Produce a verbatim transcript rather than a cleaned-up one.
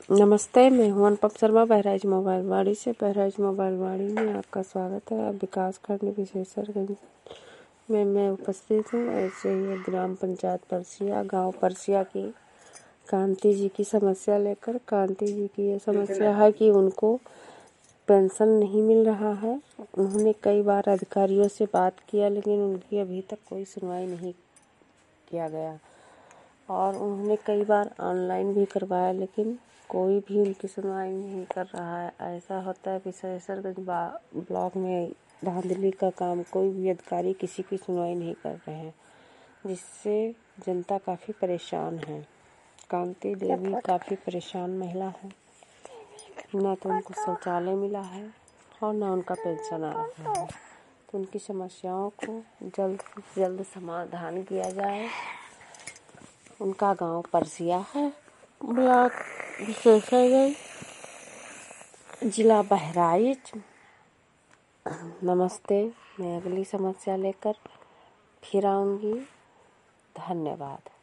नमस्ते, मैं हूं अनुपम शर्मा बहराइच मोबाइल वाड़ी से। बहराइच मोबाइल वाड़ी में आपका स्वागत है। विकास खंड विशेषरगंज में मैं उपस्थित हूँ। ऐसे ही ग्राम पंचायत परसिया, गांव परसिया की कांति जी की समस्या लेकर। कांति जी की ये समस्या है कि उनको पेंशन नहीं मिल रहा है। उन्होंने कई बार अधिकारियों से बात किया, लेकिन उनकी अभी तक कोई सुनवाई नहीं किया गया। और उन्होंने कई बार ऑनलाइन भी करवाया, लेकिन कोई भी उनकी सुनवाई नहीं कर रहा है। ऐसा होता है विशेषरगंज ब्लॉक में धांधली का काम, कोई भी अधिकारी किसी की सुनवाई नहीं कर रहे हैं, जिससे जनता काफ़ी परेशान है। कांति देवी काफ़ी परेशान महिला है। न तो उनको शौचालय मिला है और न उनका पेंशन आ रहा है। तो उनकी समस्याओं को जल्द से जल्द समाधान किया जाए। उनका गांव परसिया है, ब्लॉक विशेषरगंज, जिला बहराइच। नमस्ते, मैं अगली समस्या लेकर फिर आऊंगी। धन्यवाद।